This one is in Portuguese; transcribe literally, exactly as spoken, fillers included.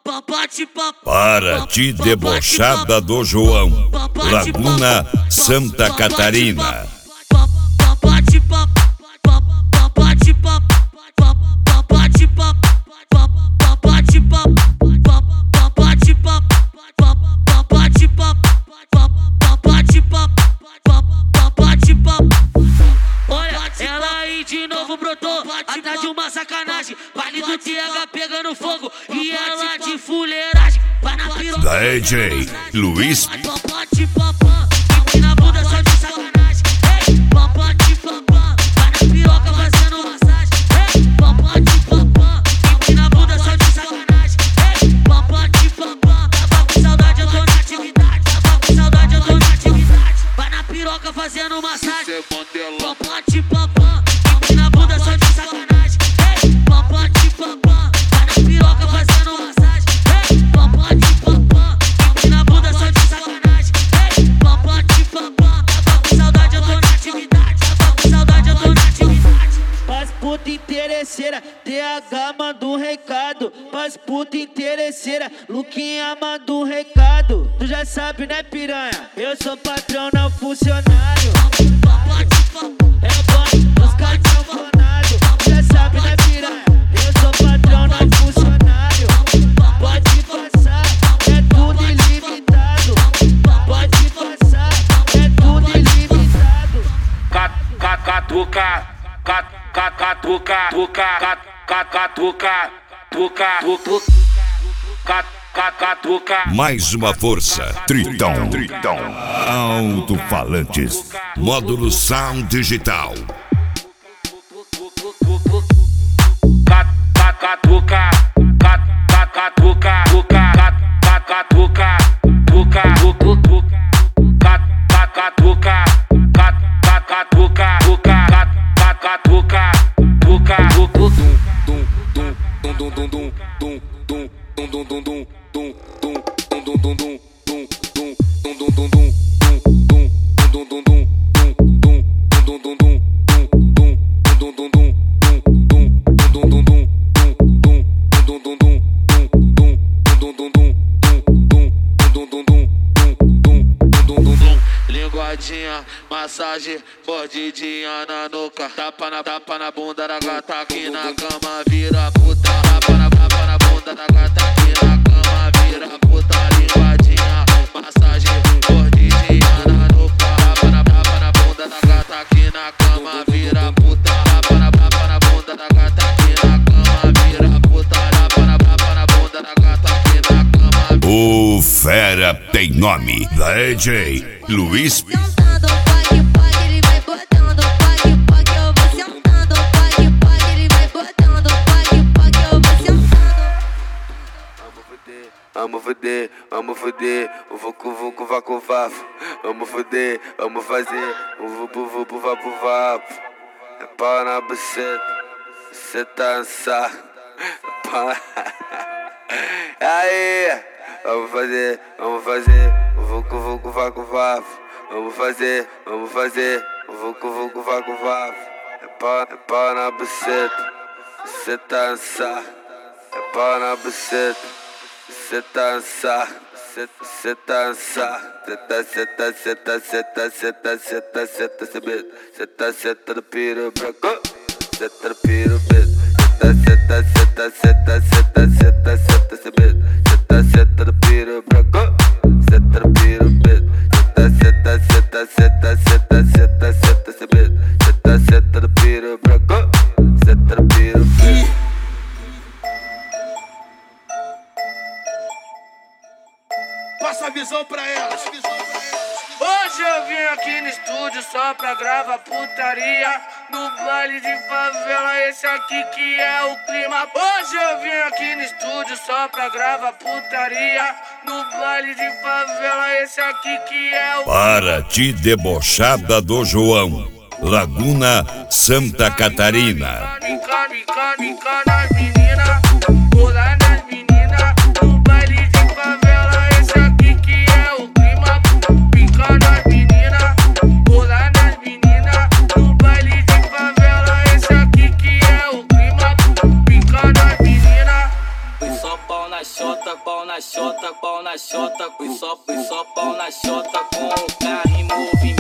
Para de debochada do João, Laguna, Santa Catarina. De novo brotou, atrás de uma sacanagem. Vale do T H pegando fogo e ela de fuleiragem. Vai na piroca D J Luiz. E na bunda só de sacanagem. Ei, papá de papá. Vai na piroca fazendo massagem. Ei, papá de papá. E na bunda só de sacanagem. Ei, papá de papá. Tava com saudade, eu tô na atividade. Tava com saudade, eu tô na atividade. Vai na piroca fazendo massagem. Papá de papá. Na bunda só de sacanagem. Ei, papá de papá. Vai na piroca fazendo massagem. Ei, papá de papá. E na bunda só de sacanagem. Ei, papá de papá. Tava com saudade, eu tô na atividade. Tava com saudade, eu tô na atividade. Pras puta interesseira, T H manda um recado. Pras puta interesseira, Luquinha manda um recado. Tu já sabe, né, piranha? Eu sou patrão, não funcionário. Papá de papá. É o banco dos cartão fonado. Tu já sabe, né, piranha? Eu sou patrão, não funcionário. Pode passar, é tudo ilimitado. Pode passar, é tudo ilimitado. Catuca, catuca, catuca, tuca, catuca, tuca, tuca, catuca. Mais uma força, Tritão, Tritão, Alto-falantes, módulo Sound Digital. Catuca, catuca, tuca, catuca, tuca, catuca, catuca, tuca, catuca, tuca, dum dum dum dum dum dum dum dum dum dum linguadinha, massagem, mordidinha na nuca. Tapa na, tapa na bunda da gata aqui na cama, vira puta. Tapa na, tapa na bunda da gata aqui na cama, vira puta. Linguadinha, massagem, mordidinha na nuca. Tapa na, tapa na bunda da gata aqui na cama, vira puta. Tapa na, tapa na bunda da gata aqui na cama, vira puta. Tapa na, tapa na bunda da gata aqui na cama. O fera tem nome, D J Luiz. Sentando, pode, pode, ele vai botando, pode, pode, eu vou sentando, pode, pode, ele vai botando, pode, pode, eu vou sentando. Vamos fuder, vamos fuder, vamos fuder, o vucu vucu vacu vafo. Vamos fuder, vamos fazer, o vupu vupu vapu vapo. É pau na buceta, cê tá ansado. É pau na... Aí, vamos fazer, vamos fazer, o vucu vucu vacu vafo. Vamos fazer, vamos fazer, o vucu vucu vacu vafo. É pau, é pau na buceta, cê tá ansado. É pau na buceta, cê tá ansado. Cê tá ansado. Cê tá, cê tá, cê tá, cê tá, cê tá, cê tá, cê tá, cê tá, cê tá, cê tá no piro branco. Cê tá no piro preto. Cê tá, cê tá, cê tá, cê tá, cê tá, cê tá, cê tá, cê tá no piro branco. Cê tá no piro preto. Cê tá, cê tá, cê tá, cê tá, cê tá, cê tá, cê tá, cê tá no piro branco. Cê tá no piro preto. Passa a visão pra elas. Hoje eu vim aqui no estúdio só pra gravar putaria. No baile de favela, esse aqui que é o clima. Hoje eu vim aqui no estúdio só pra gravar putaria. No baile de favela, esse aqui que é o... Para de debochada do João, Laguna, Santa Catarina. Mica, mica, mica nas meninas, pula nas meninas. No baile de favela, esse aqui que é o clima. Mica nas meninas, pula nas meninas. No baile de favela, esse aqui que é o clima. Mica nas meninas. Foi só pau nas xota, pau na xota, pau na xota, fui só, fui só pau na xota com o cara em movimento.